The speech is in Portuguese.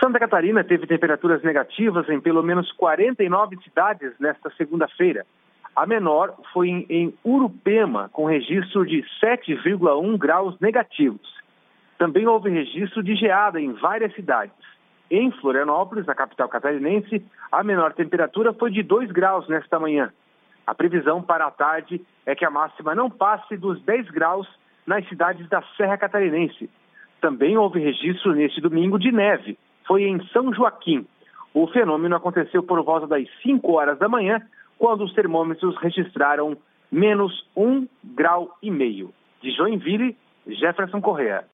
Santa Catarina teve temperaturas negativas em pelo menos 49 cidades nesta segunda-feira. A menor foi em Urupema, com registro de 7,1 graus negativos. Também houve registro de geada em várias cidades. Em Florianópolis, na capital catarinense, a menor temperatura foi de 2 graus nesta manhã. A previsão para a tarde é que a máxima não passe dos 10 graus nas cidades da Serra Catarinense. Também houve registro neste domingo de neve. Foi em São Joaquim. O fenômeno aconteceu por volta das 5 horas da manhã, quando os termômetros registraram menos 1,5 grau. De Joinville, Jefferson Correa.